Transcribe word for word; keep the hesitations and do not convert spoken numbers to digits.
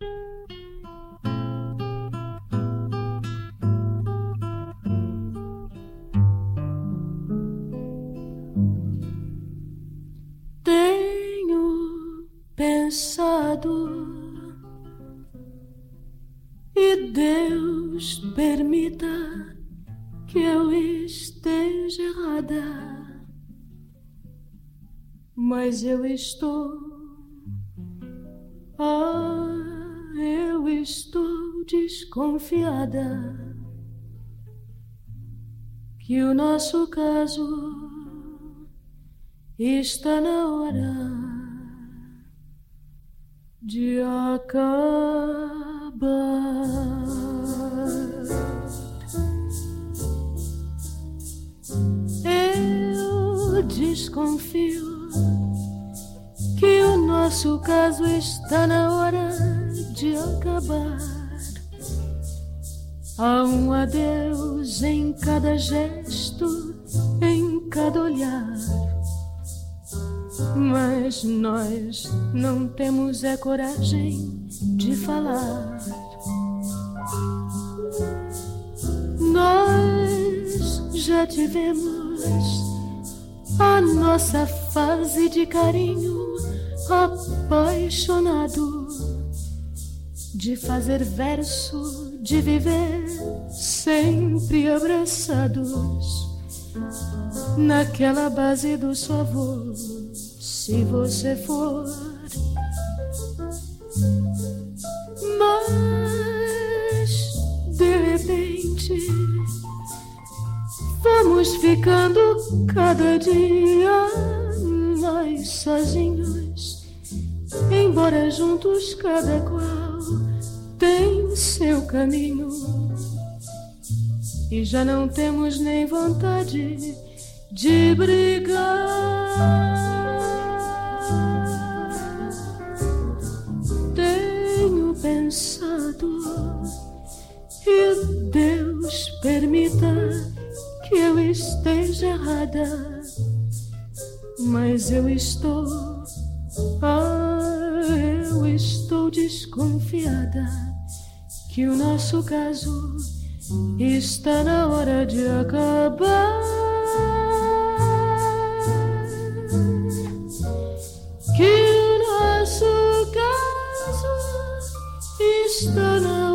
Tenho pensado e Deus permita que eu esteja errada, mas eu estou, ah, eu estou desconfiada que o nosso caso está na hora de acabar. Eu desconfio que o nosso caso está na hora de acabar. Há um adeus em cada gesto, em cada olhar, mas nós não temos é coragem de falar. Nós já tivemos a nossa fase de carinho apaixonado, de fazer verso, de viver sempre abraçados naquela base do sua voz. Se você for, mas de repente vamos ficando cada dia mais sozinhos, embora juntos cada qual tem seu caminho, e já não temos nem vontade de brigar. Tenho pensado e Deus permita que eu esteja errada, mas eu estou, ah, eu estou desconfiada que o nosso caso está na hora de acabar. Que o nosso caso está na